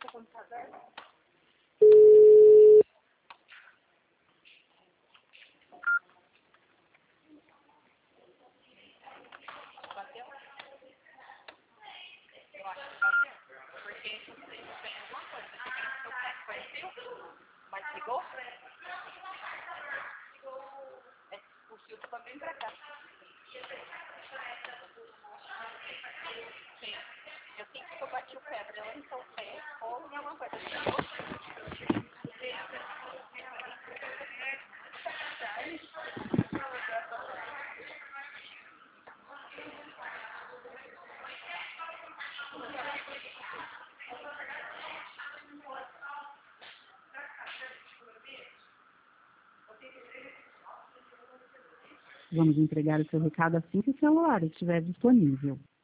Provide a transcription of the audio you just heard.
Vamos entregar o seu recado assim que o celular estiver disponível.